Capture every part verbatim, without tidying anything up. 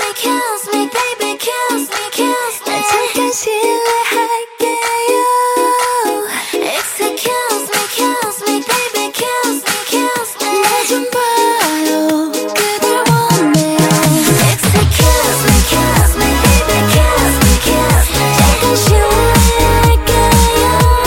me, kiss me, baby, kiss me, kiss me. 잠깐 실례할게요. Excuse me, kiss me, baby, kiss me, kiss me. 나 좀 봐요, 그댈 원해요. Excuse me, kiss me, baby, kiss me, kiss me. 잠깐 실례할게요.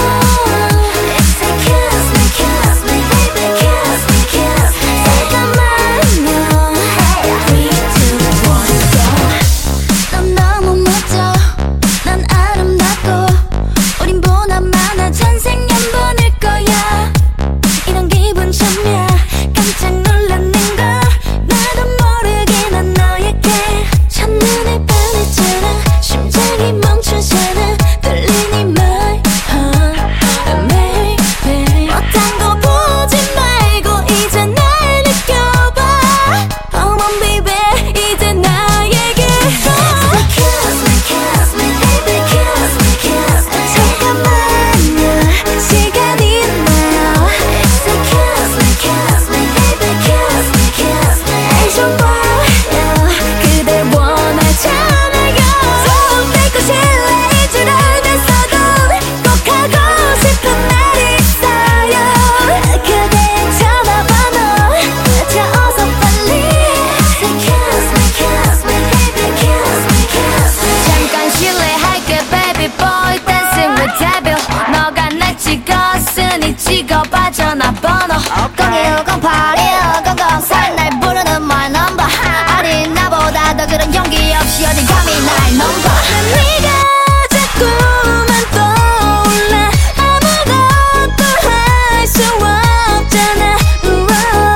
Excuse me, kiss me, baby, kiss me, kiss me. 잠깐만요. three, two, one, go. 넌 너무 멋져, 난 아름답고 우린 보나마나 전생 연분일 거야. 이런 기분 처음이야. 깜짝 놀랐는걸. 나도 모르게 난 너에게 첫눈에 반했잖아. 심장이 멈추잖아. 들리니 my heart, baby. 어떤 거 보지 말고 이제 날 느껴봐. Come on baby, 이제 나에게 Kiss me, kiss me, baby, kiss me, kiss me. 잠깐만요, 시간이 있나요? Kiss me, kiss me, baby, kiss me, kiss me. 날 좀 봐요, 그댈 원하잖아요. 손 뺏고 실례인 줄 알면서도 꼭 하고 싶은 말이 있어요. 그대의 전화번호 자 어서 빨리. Kiss me, kiss me, baby, kiss me, kiss me. 잠깐 실례할게 baby boy dancing with devil. 너가 날 찍었으니 찍어봐 전화번호. 공일 공팔일 공공사 날 부르는 my number. 아닌 나보다 더 그런 용기 없이 어디 감히 날 넘봐. 네가 자꾸만 떠올라. 아무것도 할 수 없잖아. 우와,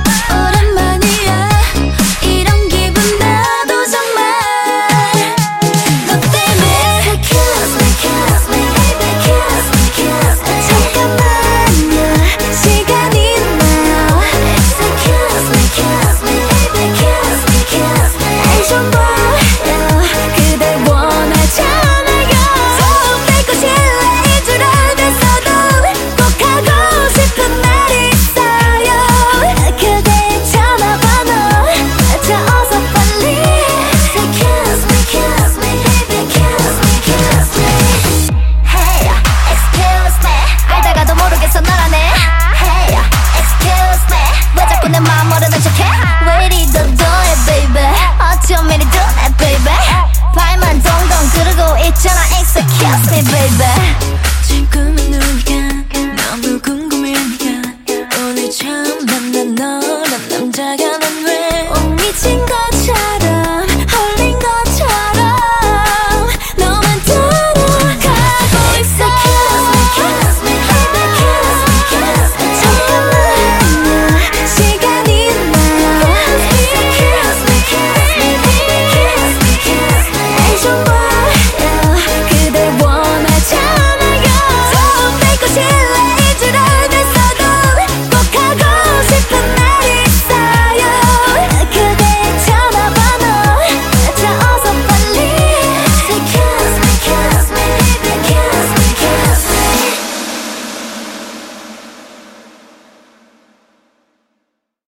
오랜만이야 이런 기분. 나도 정말 너 때문에. Kiss me, kiss me, baby, kiss me, kiss me. 잠깐만요, 시간이 있나요? Kiss me, kiss me, baby, kiss me, kiss me. 날 좀 봐요, 그댈 원하잖아요. 손 뺏고 실례인 줄 알면서도 꼭 하고 싶은 말이 있어요. 그대의 전화번호 자 어서 빨리. Kiss me, kiss me, baby, kiss me, kiss me. Hey, excuse me. 알다가도 모르겠어 너라네. Hey, excuse me. 왜 자꾸 내 마음 모르는 척해? 왜 이리 도도해 baby. 어쩜 이리 도네 baby. 발만 동동 그러고 있잖아. Excuse me baby. 지금의 누가 너무 궁금해 네가 오늘 처음 만난 너란 남자가 난 왜 오 미친 것